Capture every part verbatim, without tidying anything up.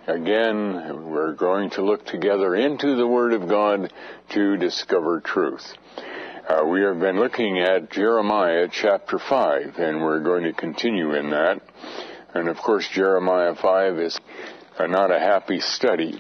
Again, we're going to look together into the Word of God to discover truth. Uh, we have been looking at Jeremiah chapter five, and we're going to continue in that. And of course, Jeremiah five is uh, not a happy study.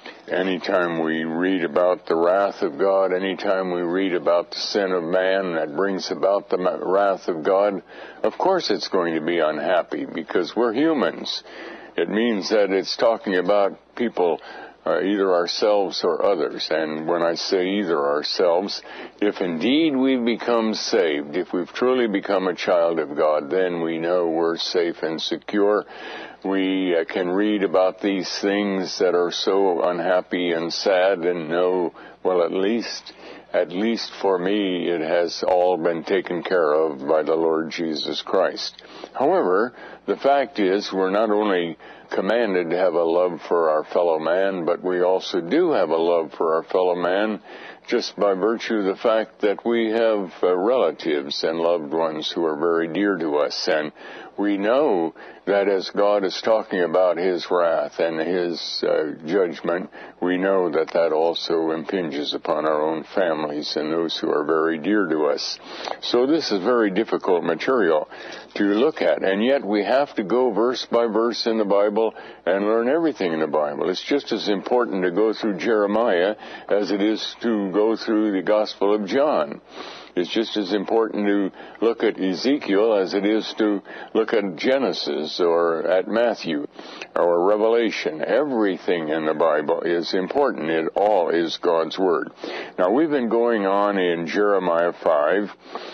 Anytime we read about the wrath of God, anytime we read about the sin of man that brings about the wrath of God, of course it's going to be unhappy because we're humans. It means that it's talking about people, uh, either ourselves or others. And when I say either ourselves, if indeed we've become saved, if we've truly become a child of God, then we know we're safe and secure. We uh, can read about these things that are so unhappy and sad and know, well, at least, at least for me, it has all been taken care of by the Lord Jesus Christ. However, the fact is we're not only commanded to have a love for our fellow man, but we also do have a love for our fellow man just by virtue of the fact that we have uh, relatives and loved ones who are very dear to us. And we know that as God is talking about His wrath and His uh, judgment, we know that that also impinges upon our own families and those who are very dear to us. So this is very difficult material to look at, and yet we have to go verse by verse in the Bible and learn everything in the Bible. It's just as important to go through Jeremiah as it is to go through the Gospel of John. It's just as important to look at Ezekiel as it is to look at Genesis or at Matthew or Revelation. Everything in the Bible is important. It all is God's Word. Now, we've been going on in Jeremiah five,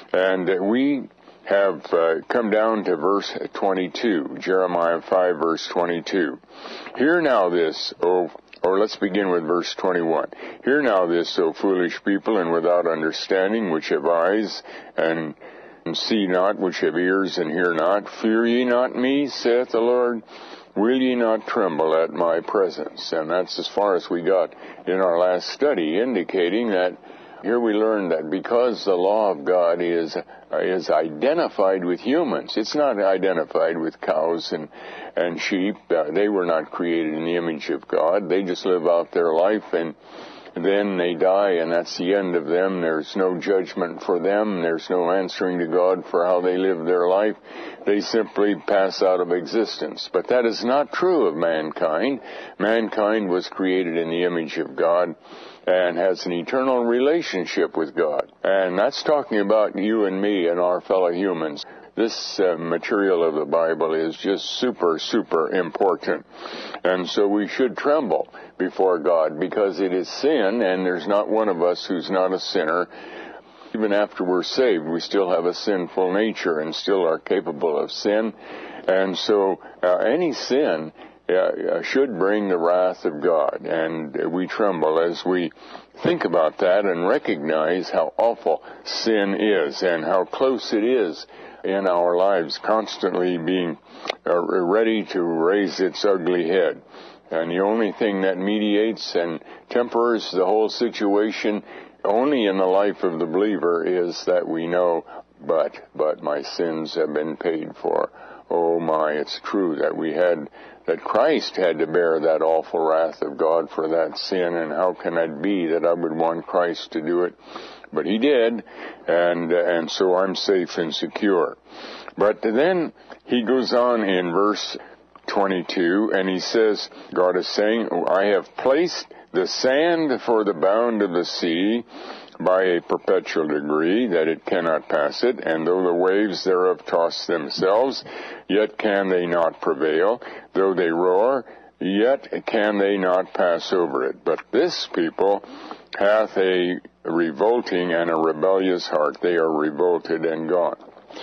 and we have uh, come down to verse twenty-two, Jeremiah five, verse twenty-two. Hear now this, O Or let's begin with verse twenty-one. Hear now this, O foolish people, and without understanding, which have eyes, and, and see not, which have ears, and hear not. Fear ye not me, saith the Lord. Will ye not tremble at my presence? And that's as far as we got in our last study, indicating that here we learn that because the law of God is uh, is identified with humans, it's not identified with cows and and sheep. Uh, they were not created in the image of God. They just live out their life, and then they die, and that's the end of them. There's no judgment for them. There's no answering to God for how they live their life. They simply pass out of existence. But that is not true of mankind. Mankind was created in the image of God and has an eternal relationship with God. And that's talking about you and me and our fellow humans. This uh, material of the Bible is just super, super important. And so we should tremble before God because it is sin, and there's not one of us who's not a sinner. Even after we're saved, we still have a sinful nature and still are capable of sin. And so uh, any sin Uh, should bring the wrath of God, and we tremble as we think about that and recognize how awful sin is and how close it is in our lives, constantly being uh, ready to raise its ugly head. And the only thing that mediates and tempers the whole situation only in the life of the believer is that we know, but, but my sins have been paid for. Oh my, it's true that we had, that Christ had to bear that awful wrath of God for that sin, and how can that be that I would want Christ to do it? But He did, and, and so I'm safe and secure. But then He goes on in verse twenty-two, and He says, God is saying, I have placed the sand for the bound of the sea, by a perpetual degree, that it cannot pass it, and though the waves thereof toss themselves, yet can they not prevail. Though they roar, yet can they not pass over it. But this people hath a revolting and a rebellious heart. They are revolted and gone.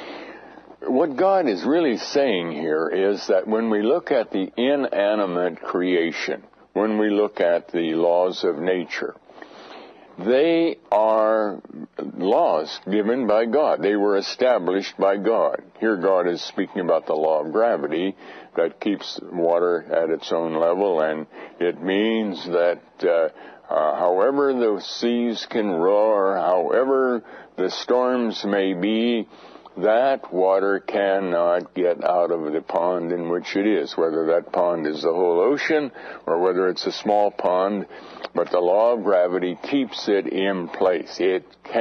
What God is really saying here is that when we look at the inanimate creation, when we look at the laws of nature, they are laws given by God. They were established by God. Here God is speaking about the law of gravity that keeps water at its own level, and it means that uh, uh, however the seas can roar, however the storms may be, that water cannot get out of the pond in which it is, whether that pond is the whole ocean or whether it's a small pond. But the law of gravity keeps it in place. It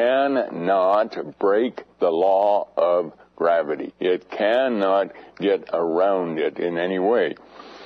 cannot break the law of gravity. It cannot get around it in any way.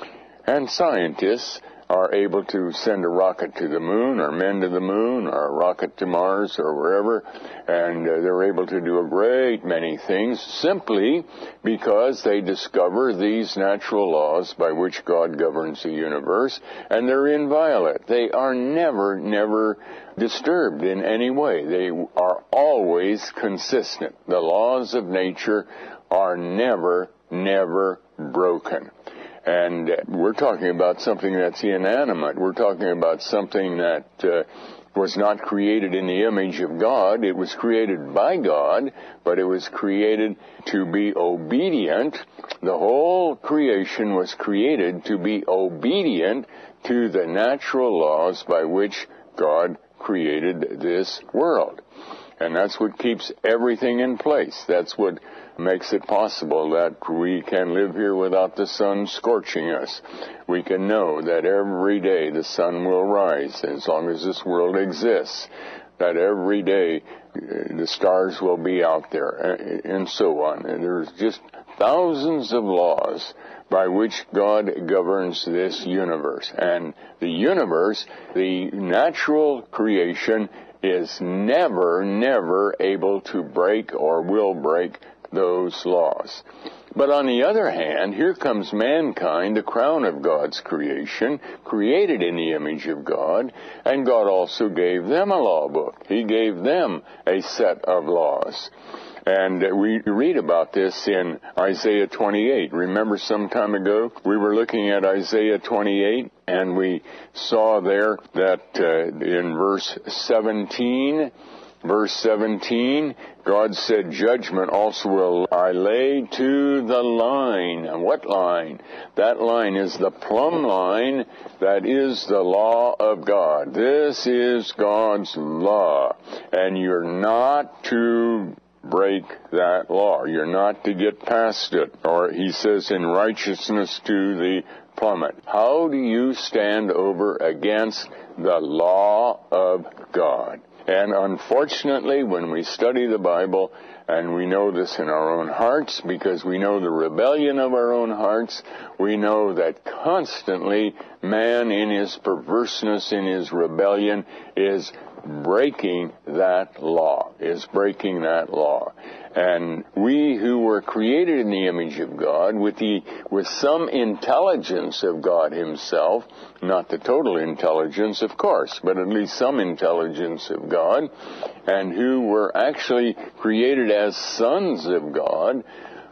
And scientists are able to send a rocket to the moon, or men to the moon, or a rocket to Mars, or wherever, and uh, they're able to do a great many things simply because they discover these natural laws by which God governs the universe, and they're inviolate. They are never, never disturbed in any way. They are always consistent. The laws of nature are never, never broken. And we're talking about something that's inanimate. We're talking about something that uh, was not created in the image of God. It was created by God, but it was created to be obedient. The whole creation was created to be obedient to the natural laws by which God created this world. And that's what keeps everything in place. That's what makes it possible that we can live here without the sun scorching us. We can know that every day the sun will rise as long as this world exists, that every day the stars will be out there, and so on. And there's just thousands of laws by which God governs this universe. And the universe, the natural creation, is never, never able to break or will break those laws. But on the other hand, here comes mankind, the crown of God's creation, created in the image of God, and God also gave them a law book. He gave them a set of laws. And we read about this in Isaiah twenty-eight. Remember some time ago, we were looking at Isaiah twenty-eight, and we saw there that uh, in verse seventeen, verse seventeen, God said, judgment also will I lay to the line. And what line? That line is the plumb line that is the law of God. This is God's law. And you're not to break that law. You're not to get past it. Or he says, in righteousness to the plummet. How do you stand over against the law of God? And unfortunately, when we study the Bible, and we know this in our own hearts, because we know the rebellion of our own hearts, we know that constantly man in his perverseness, in his rebellion, is breaking that law, is breaking that law. And we who were created in the image of God, with the with some intelligence of God himself, not the total intelligence, of course, but at least some intelligence of God, and who were actually created as sons of God,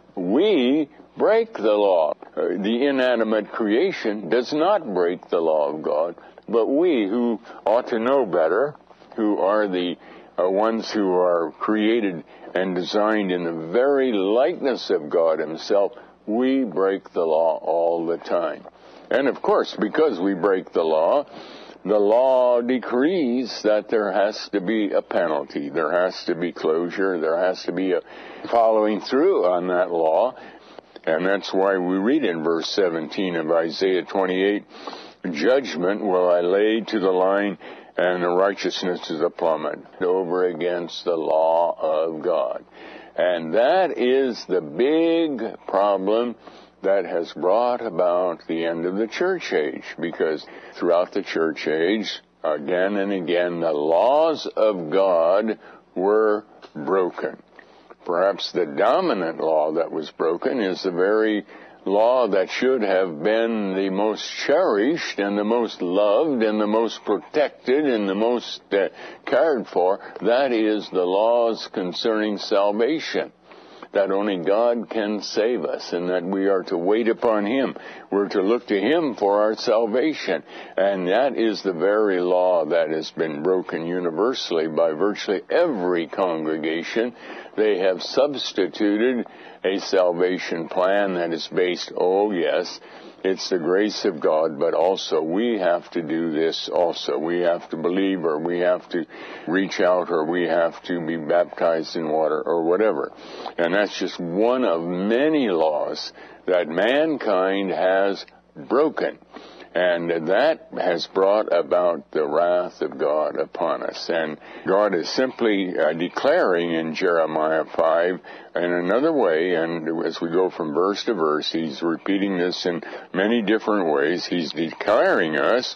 we break the law. Uh, the inanimate creation does not break the law of God, but we who ought to know better, who are the uh, ones who are created and designed in the very likeness of God himself, we break the law all the time. And of course, because we break the law, the law decrees that there has to be a penalty. There has to be closure. There has to be a following through on that law. And that's why we read in verse seventeen of Isaiah twenty-eight, judgment will I lay to the line, and the righteousness to the plummet, over against the law of God. And that is the big problem that has brought about the end of the church age, because throughout the church age, again and again, the laws of God were broken. Perhaps the dominant law that was broken is the very law that should have been the most cherished and the most loved and the most protected and the most uh, cared for. That is the laws concerning salvation, that only God can save us and that we are to wait upon him. We're to look to him for our salvation. And that is the very law that has been broken universally by virtually every congregation. They have substituted a salvation plan that is based, oh yes, It's the grace of God, but also we have to do this also. We have to believe, or we have to reach out, or we have to be baptized in water, or whatever. And that's just one of many laws that mankind has broken. And that has brought about the wrath of God upon us. And God is simply uh, declaring in Jeremiah five in another way, and as we go from verse to verse, he's repeating this in many different ways. He's declaring us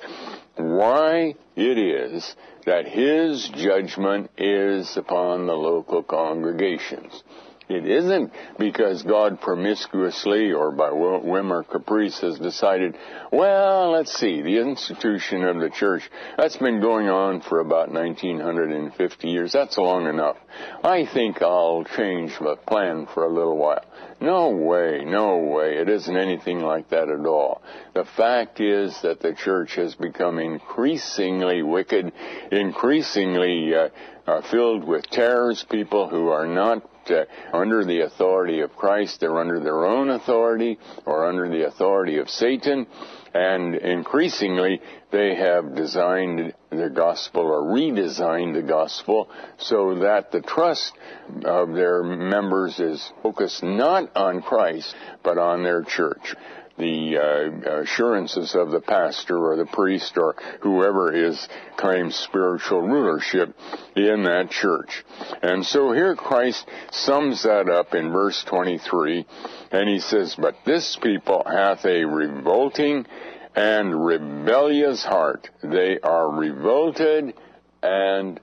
why it is that his judgment is upon the local congregations. It isn't because God promiscuously or by whim or caprice has decided, well, let's see, the institution of the church, that's been going on for about nineteen fifty years. That's long enough. I think I'll change the plan for a little while. No way, no way. It isn't anything like that at all. The fact is that the church has become increasingly wicked, increasingly uh, uh, filled with tares, people who are not Uh, under the authority of Christ. They're under their own authority or under the authority of Satan, and increasingly they have designed the gospel or redesigned the gospel so that the trust of their members is focused not on Christ but on their church. The uh, assurances of the pastor or the priest or whoever is claims spiritual rulership in that church. And so here Christ sums that up in verse twenty-three, and he says, "But this people hath a revolting and rebellious heart. They are revolted and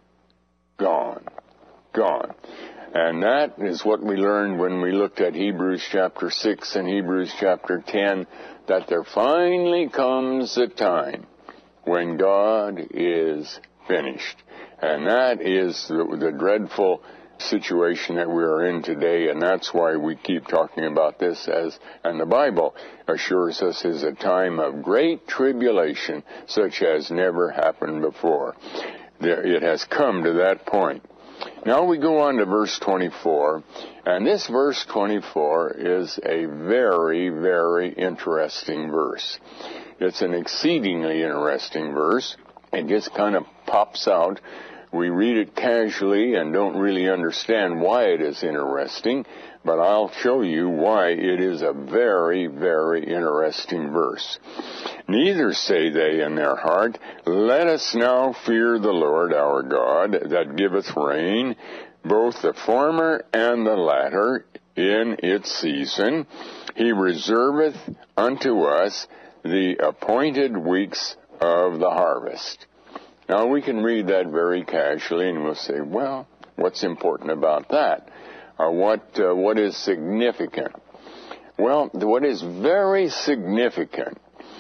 gone." Gone. And that is what we learned when we looked at Hebrews chapter six and Hebrews chapter ten, that there finally comes a time when God is finished. And that is the, the dreadful situation that we are in today, and that's why we keep talking about this as, and the Bible assures us, is a time of great tribulation such as never happened before. There, it has come to that point. Now we go on to verse twenty-four, and this verse twenty-four is a very, very interesting verse. It's an exceedingly interesting verse. It just kind of pops out. We read it casually and don't really understand why it is interesting, but I'll show you why it is a very, very interesting verse. "Neither say they in their heart, Let us now fear the Lord our God, that giveth rain, both the former and the latter, in its season. He reserveth unto us the appointed weeks of the harvest." Now, we can read that very casually, and we'll say, well, what's important about that? Uh, what uh, what is significant? Well, what is very significant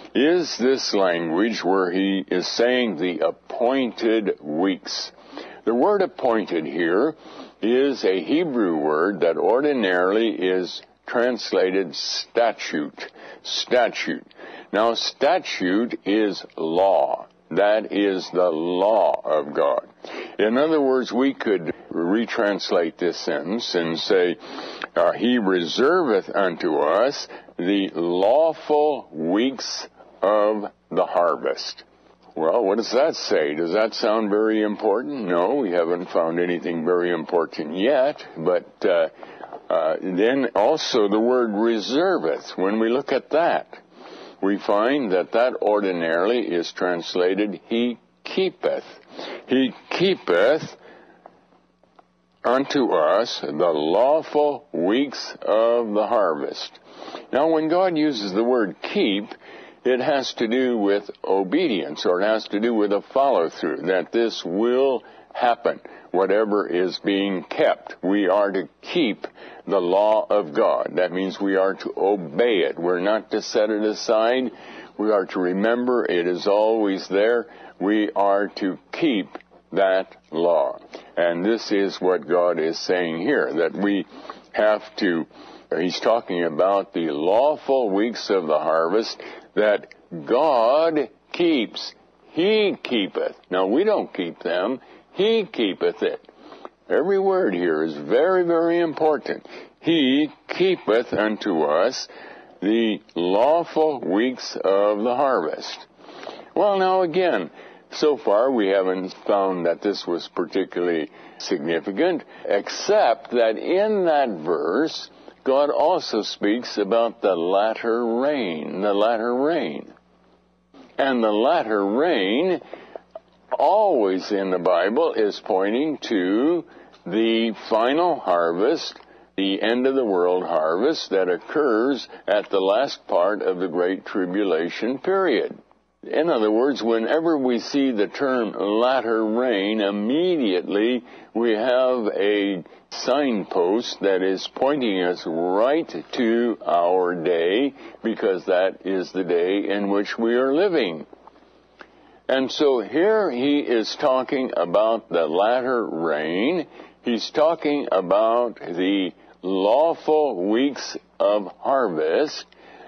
is this language where he is saying the appointed weeks. The word appointed here is a Hebrew word that ordinarily is translated statute. Statute. Now, statute is law. That is the law of God. In other words, we could retranslate this sentence and say, uh, He reserveth unto us the lawful weeks of the harvest. Well, what does that say? Does that sound very important? No, we haven't found anything very important yet, but uh, uh, then also the word reserveth, when we look at that, we find that that ordinarily is translated, He keepeth. He keepeth unto us the lawful weeks of the harvest. Now, when God uses the word keep, it has to do with obedience, or it has to do with a follow-through, that this will happen. Whatever is being kept, we are to keep the law of God. That means we are to obey it. We're not to set it aside. We are to remember it is always there. We are to keep that law. And this is what God is saying here, that we have to, He's talking about the lawful weeks of the harvest that God keeps. He keepeth. Now, we don't keep them. He keepeth it. Every word here is very, very important. He keepeth unto us the lawful weeks of the harvest. Well, now again, so far we haven't found that this was particularly significant, except that in that verse, God also speaks about the latter rain, the latter rain. And the latter rain, always in the Bible, is pointing to the final harvest, the end of the world harvest that occurs at the last part of the Great Tribulation period. In other words, whenever we see the term latter rain, immediately we have a signpost that is pointing us right to our day, because that is the day in which we are living. And so here he is talking about the latter rain. He's talking about the lawful weeks of harvest,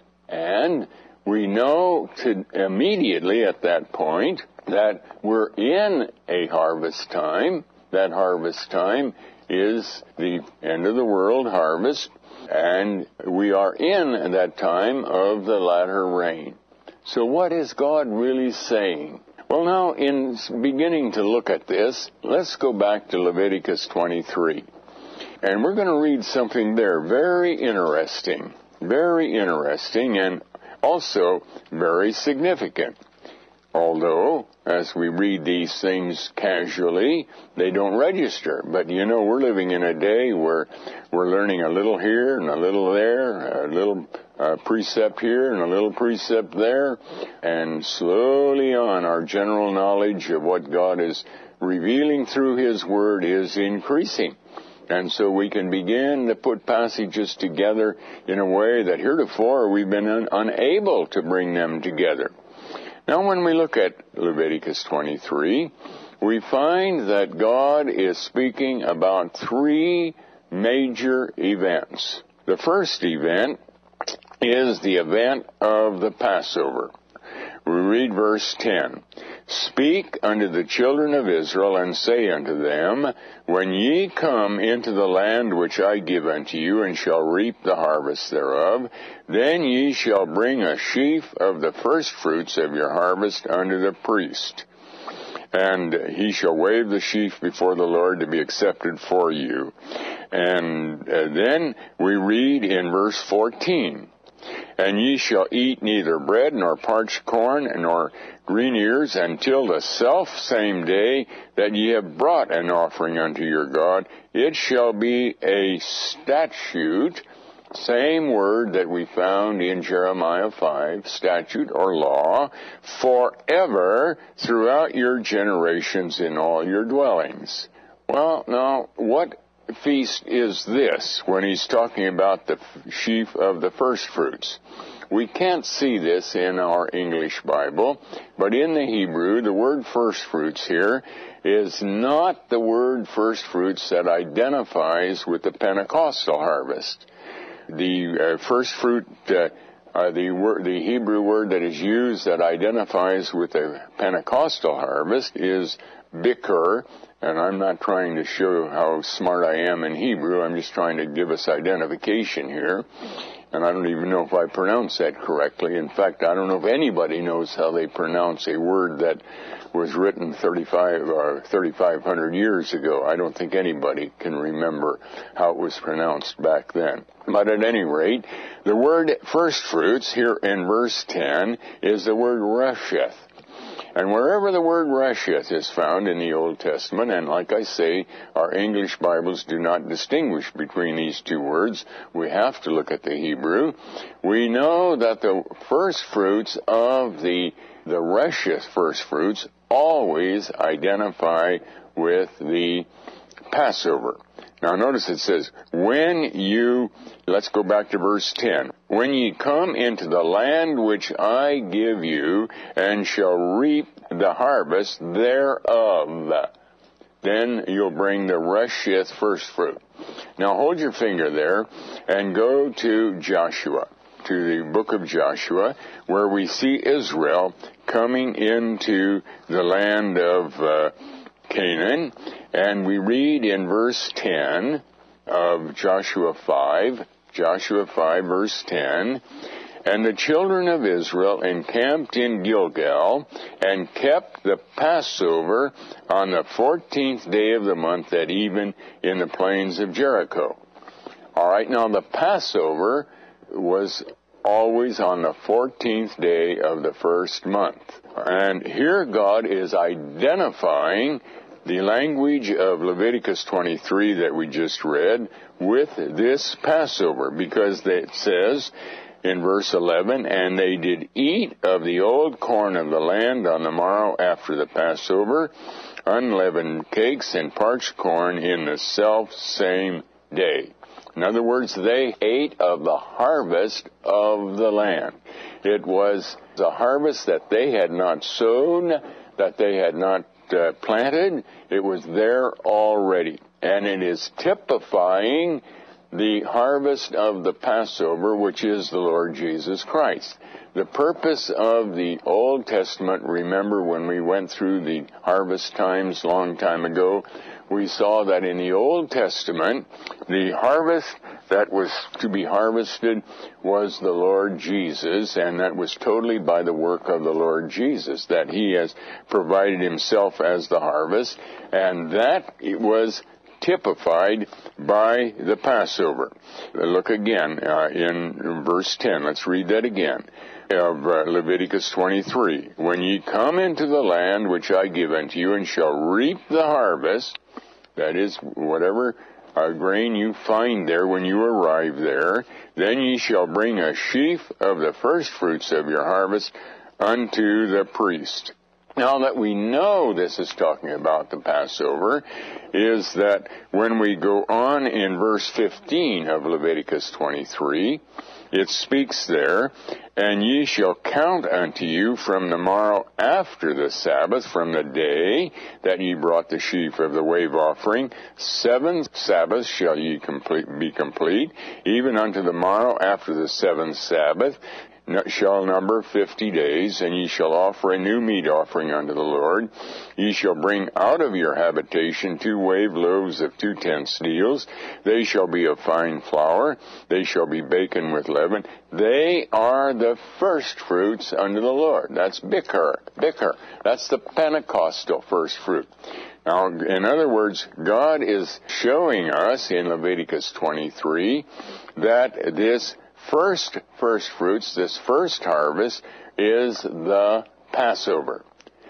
and we know to immediately at that point that we're in a harvest time. That harvest time is the end of the world harvest, and we are in that time of the latter rain. So what is God really saying? Well, now, in beginning to look at this, let's go back to Leviticus twenty-three. And we're going to read something there very interesting, very interesting, and also very significant. Although, as we read these things casually, they don't register. But you know, we're living in a day where we're learning a little here and a little there, a little uh, precept here and a little precept there, and slowly on our general knowledge of what God is revealing through His Word is increasing. And so we can begin to put passages together in a way that heretofore we've been un- unable to bring them together. Now, when we look at Leviticus twenty-three, we find that God is speaking about three major events. The first event is the event of the Passover. We read verse ten. Speak unto the children of Israel, and say unto them, When ye come into the land which I give unto you, and shall reap the harvest thereof, then ye shall bring a sheaf of the firstfruits of your harvest unto the priest. And he shall wave the sheaf before the Lord to be accepted for you. And uh, then we read in verse fourteen, And ye shall eat neither bread, nor parched corn, nor green ears, until the self-same day that ye have brought an offering unto your God. It shall be a statute, same word that we found in Jeremiah five, statute or law, forever throughout your generations in all your dwellings. Well, now, what feast is this when he's talking about the sheaf of the firstfruits? We can't see this in our English Bible, but in the Hebrew, the word firstfruits here is not the word firstfruits that identifies with the Pentecostal harvest. The uh, firstfruit, uh, uh, the, word, the Hebrew word that is used that identifies with the Pentecostal harvest is bikur. And I'm not trying to show how smart I am in Hebrew. I'm just trying to give us identification here. And I don't even know if I pronounce that correctly. In fact, I don't know if anybody knows how they pronounce a word that was written thirty-five or thirty-five hundred years ago. I don't think anybody can remember how it was pronounced back then. But at any rate, the word firstfruits here in verse ten is the word resheth. And wherever the word resheth is found in the Old Testament, and like I say, our English Bibles do not distinguish between these two words, we have to look at the Hebrew, we know that the first fruits of the, the resheth first fruits always identify with the Passover. Now notice it says, when you, let's go back to verse ten. When ye come into the land which I give you, and shall reap the harvest thereof, then you'll bring the resheth first fruit. Now hold your finger there and go to Joshua, to the book of Joshua, where we see Israel coming into the land of uh, Canaan, and we read in verse ten of Joshua five, Joshua five verse ten, And the children of Israel encamped in Gilgal and kept the Passover on the fourteenth day of the month at even in the plains of Jericho. All right, now the Passover was always on the fourteenth day of the first month. And here God is identifying the language of Leviticus twenty-three that we just read with this Passover, because it says in verse eleven, and they did eat of the old corn of the land on the morrow after the Passover, unleavened cakes and parched corn in the self same day. In other words, they ate of the harvest of the land. It was a harvest that they had not sown, that they had not uh, planted. It was there already. And it is typifying the harvest of the Passover, which is the Lord Jesus Christ. The purpose of the Old Testament, remember when we went through the harvest times long time ago, we saw that in the Old Testament, the harvest that was to be harvested was the Lord Jesus, and that was totally by the work of the Lord Jesus, that He has provided Himself as the harvest, and that it was typified by the Passover. Look again uh, in verse ten. Let's read that again. Of uh, Leviticus twenty-three. When ye come into the land which I give unto you, and shall reap the harvest, that is, whatever uh, grain you find there when you arrive there, then ye shall bring a sheaf of the first fruits of your harvest unto the priest. Now that we know this is talking about the Passover, is that when we go on in verse fifteen of Leviticus twenty-three, it speaks there, and ye shall count unto you from the morrow after the Sabbath, from the day that ye brought the sheaf of the wave offering, seven Sabbaths shall ye complete, be complete, even unto the morrow after the seventh Sabbath, shall number fifty days, and ye shall offer a new meat offering unto the Lord. Ye shall bring out of your habitation two wave loaves of two tenths deals. They shall be of fine flour. They shall be baken with leaven. They are the first fruits unto the Lord. That's Bikkur. Bikkur. That's the Pentecostal first fruit. Now, in other words, God is showing us in Leviticus twenty-three that this First, first fruits, this first harvest, is the Passover.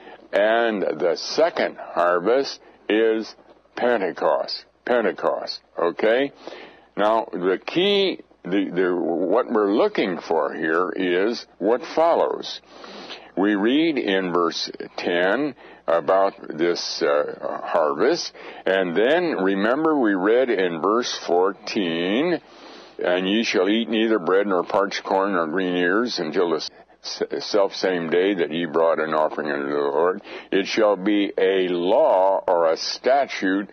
And the second harvest is Pentecost. Pentecost, okay? Now, the key, the, the, what we're looking for here is what follows. We read in verse ten about this uh, harvest, and then remember we read in verse fourteen, and ye shall eat neither bread nor parched corn nor green ears until the self-same day that ye brought an offering unto the Lord. It shall be a law or a statute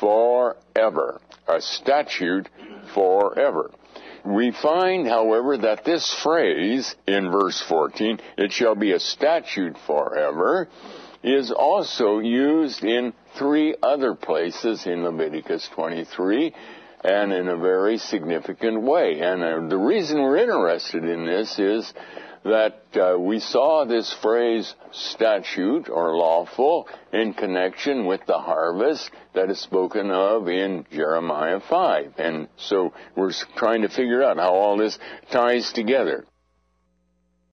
forever. A statute forever. We find, however, that this phrase in verse fourteen, it shall be a statute forever, is also used in three other places in Leviticus twenty-three, and in a very significant way. And uh, the reason we're interested in this is that uh, we saw this phrase statute or lawful in connection with the harvest that is spoken of in Jeremiah five. And so we're trying to figure out how all this ties together.